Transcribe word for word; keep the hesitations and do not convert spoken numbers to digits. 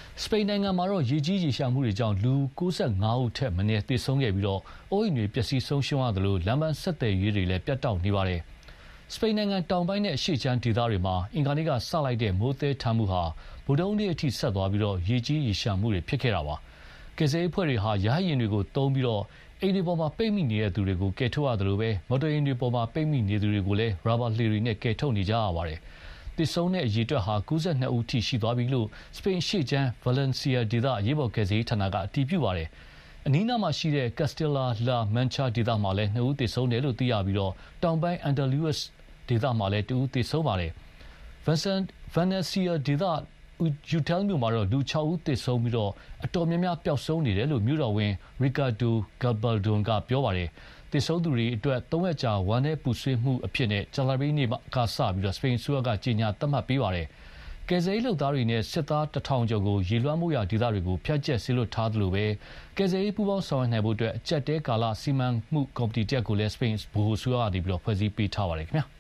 စပိန်နိုင်ငံမှာတော့ရေကြီးရေရှာမှုတွေကြောင့်လူ၉၅ဦးထက်မနည်းသေဆုံးခဲ့ပြီးတော့အိုးအိမ်တွေပျက်စီးဆုံးရှုံးရသလိုလမ်းပန်းဆက်သွယ်ရေးတွေလည်းပြတ်တောက်နေပါတယ်။စပိန်နိုင်ငံတောင်ပိုင်းနဲ့အရှေ့ချမ်းဒေသတွေမှာအင်္ဂါနေ့ကစလိုက်တဲ့မိုးသည်းထန်မှုဟာဗုဒ္ဓဟူးနေ့အထိဆက်သွားပြီးတော့ရေကြီးရေရှာမှုတွေဖြစ်ခဲ့တာပါ။ကယ်ဆယ်ရေးအဖွဲ့တွေဟာရဟတ်ယာဉ်တွေကိုတုံးပြီးတော့အိမ်တွေပေါ်မှာပိတ်မိနေတဲ့သူတွေကိုကယ်ထုတ်ရသလိုပဲမော်တော်ယာဉ်တွေပေါ်မှာပိတ်မိနေသူတွေကိုလည်းရာဘာလှေတွေနဲ့ကယ်ထုတ်နေကြရပါတယ်။သေဆုံးတဲ့အရေအတွက်ဟာ၉၂ဦးထိရှိသွားပြီလို့စပိန်ရှေ့ချမ်းဗာလန်စီယာဒေသအရေးပေါ်ကယ်ဆယ်ရေးဌာနကအတည်ပြုပါတယ်။အနီးနားမှာရှိတဲ့ကက်စတယ်လာလာမန်ချာဒေသမှာလည်းနှစ်ဦးသေဆုံးတယ်လို့သိရပြီးတော့တောင်ပိုင်းအန်ဒါလူးစ်ဒေသမှာလည်းတဦးသေဆုံးပါတယ်။ဗန်ဆန်ဗန်နယ်စီယာဒေသယူတယ်မြို့မှာတော့လူ၆ဦးသေဆုံးပြီးတော့အတော်များများပျောက်ဆုံးနေတယ်လို့မြို့တော်ဝန်ရီကာဒိုဂယ်ဘယ်ဒွန်ကပြောပါတယ်။သေဆုံးသူတွေအတွက်သုံးရက်ကြာဝမ်းနည်းပူဆွေးမှုအဖြစ်နဲ့ဂျာလာဘီနေ့ကစပြီးတော့စပိန်ဆိုရကကြေညာသတ်မှတ်ပေးပါတယ်။ကယ်ဆယ်ရေးလုပ်သားတွေနဲ့စစ်သားတထောင်ကျော်ကိုရေလွှမ်းမိုးရာဒေသတွေကိုဖျက်ကျက်ဆေးလွတ်ထားသလိုပဲကယ်ဆယ်ရေးပူးပေါင်းဆောင်ရွက်နိုင်ဖို့အတွက်အကြက်တဲကာလစီမံမှုကော်မတီတက်ကိုလည်းစပိန်ဘူဟိုဆိုရကနေပြီးတော့ဖွဲ့စည်းပေးထားပါတယ်ခင်ဗျာ။